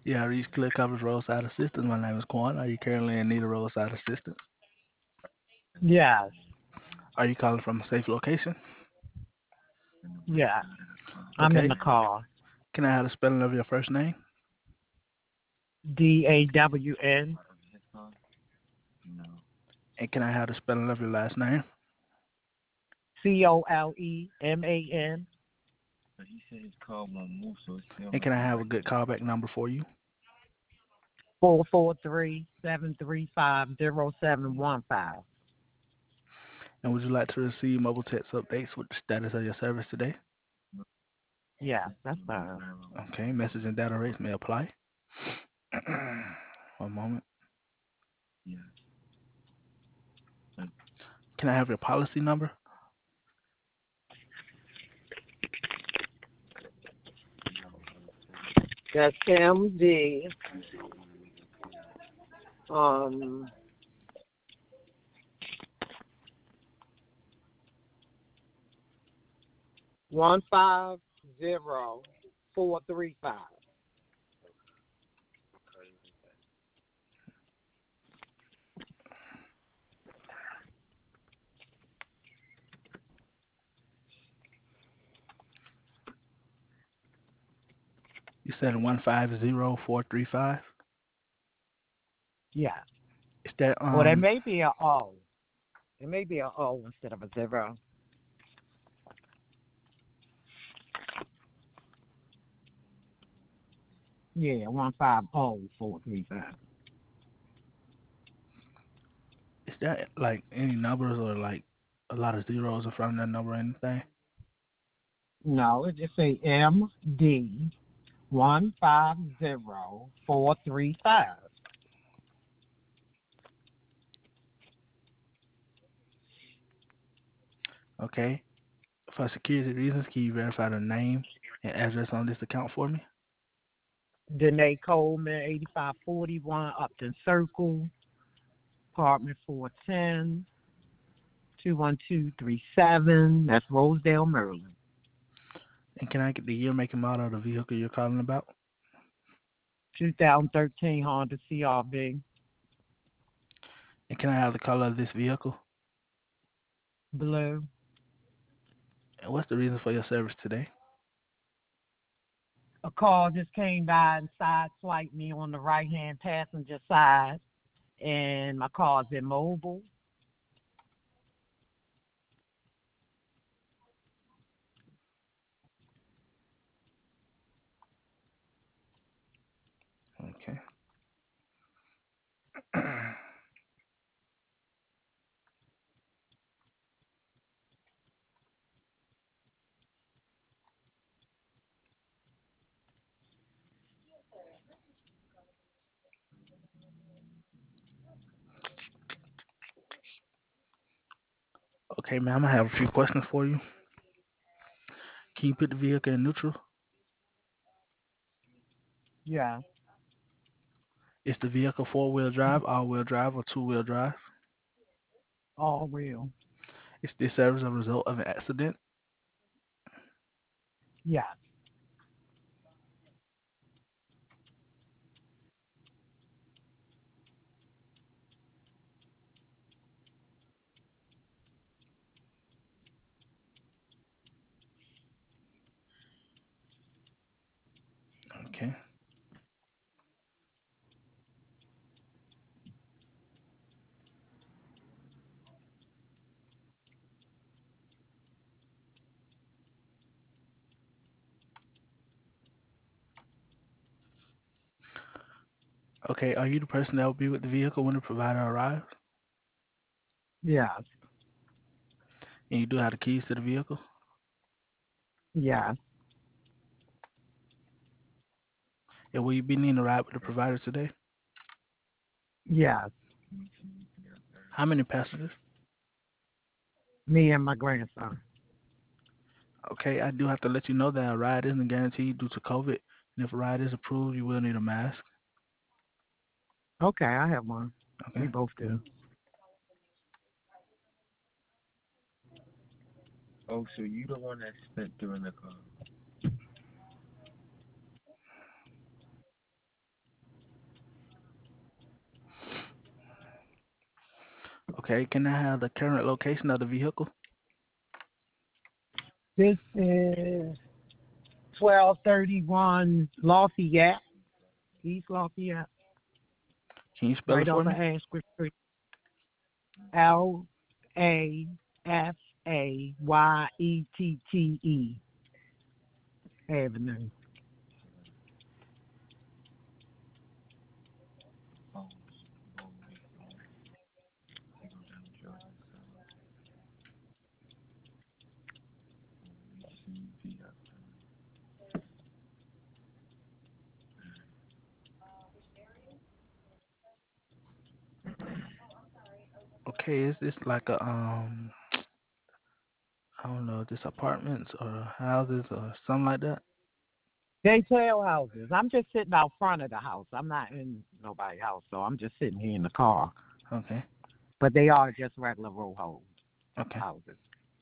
Yeah, I reached Clear Coverage Roadside Assistance. My name is Quan. Are you currently in need of roadside assistance? Yes, Are you calling from a safe location? yeah. I'm in Okay. the car. Can I have the spelling of your first name? DAWN And can I have the spelling of your last name? COLEMAN And can I have a good callback number for you? 443-735-0715. And would you like to receive mobile text updates with the status of your service today? Yeah, that's fine. Okay. Message and data rates may apply. One moment. Can I have your policy number? That's MD um 150435. You said 150435. Yeah. Is that Or there may be a O. It may be a O instead of a zero. Yeah, 150435. is that like any numbers or like a lot of zeros in front of that number or anything? No, it just say MD 150435. Okay. For security reasons, can you verify the name and address on this account for me? Danae Coleman, 8541 Upton Circle, apartment 410, 21237. That's Rosedale, Maryland. And can I get the year, make, and model of the vehicle you're calling about? 2013 Honda CRV, And can I have the color of this vehicle? blue. And what's the reason for your service today? A car just came by and sideswiped me on the right hand passenger side, and my car's immobile. Okay. Okay, ma'am, I have a few questions for you. Can you put the vehicle in neutral? Yeah, Is the vehicle four-wheel drive, all-wheel drive, or two-wheel drive? all real. Is this service a result of an accident? Yeah, Okay. Okay, are you the person that will be with the vehicle when the provider arrives? yeah, And you do have the keys to the vehicle? yeah, And will you be needing a ride with the provider today? yeah. How many passengers? Me and my grandson. Okay, I do have to let you know that a ride isn't guaranteed due to COVID. And if a ride is approved, you will need a mask. Okay, I have one. Okay. We both do. Okay, can I have the current location of the vehicle? This is 1231 Lafayette, East Lafayette, Can you spell it right for off of me? Ashford Street. Lafayette Avenue. Okay, is this like a I don't know, just apartments or houses or something like that? They tell houses. I'm just sitting out front of the house. I'm not in nobody's house, so I'm just sitting here in the car. Okay, But they are just regular row okay. houses.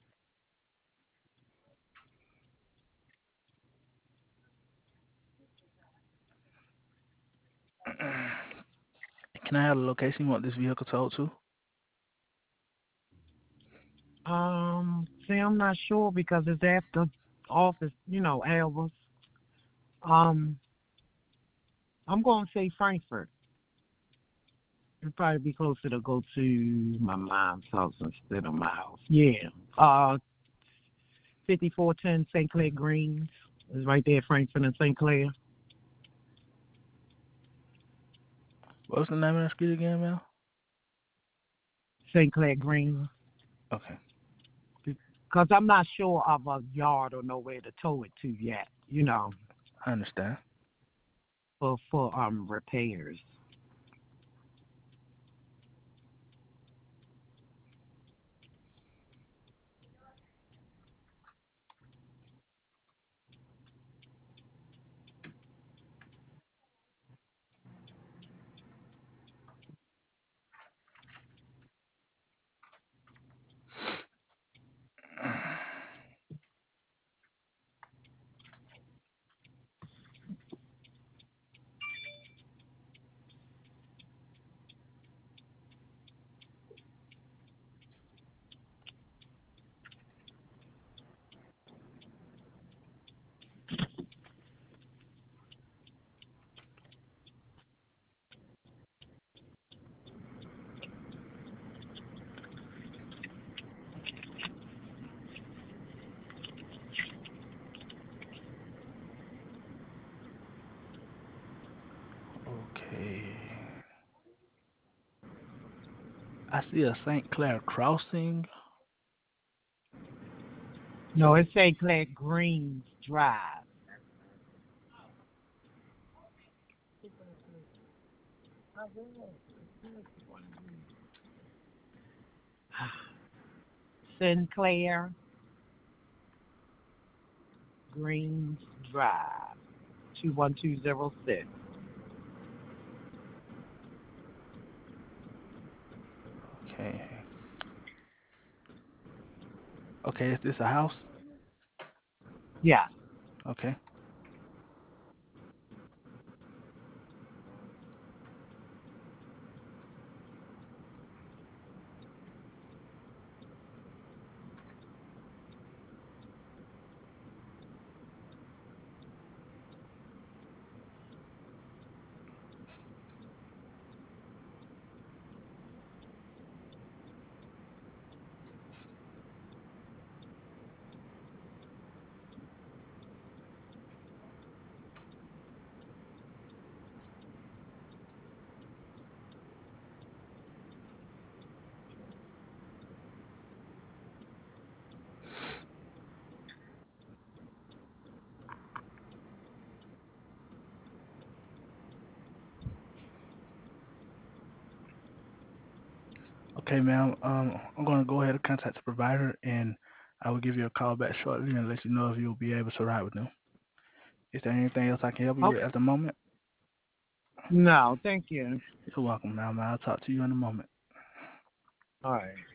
Can I have the location you want this vehicle towed to? See, I'm not sure because it's after office, hours. Um, I'm going to say Frankfurt. It'd probably be closer to go to my mom's house instead of my house. Yeah. 5410 St. Clair Greens is right there, Frankfurt and St. Clair. What's the name of that street again, Mel? St. Clair Greens. Okay, Because I'm not sure of a yard or nowhere to tow it to yet, I understand. for repairs. Okay. I see a St. Clair crossing. No, it's St. Clair Greens Drive. Sinclair Greens Drive, 21206. Okay. Okay, is this a house? Yeah. Okay. Okay, ma'am. I'm gonna go ahead and contact the provider, and I will give you a call back shortly and let you know if you'll be able to ride with them. Is there anything else I can help you with Okay. at the moment? No, thank you. You're welcome, ma'am. I'll talk to you in a moment. All right.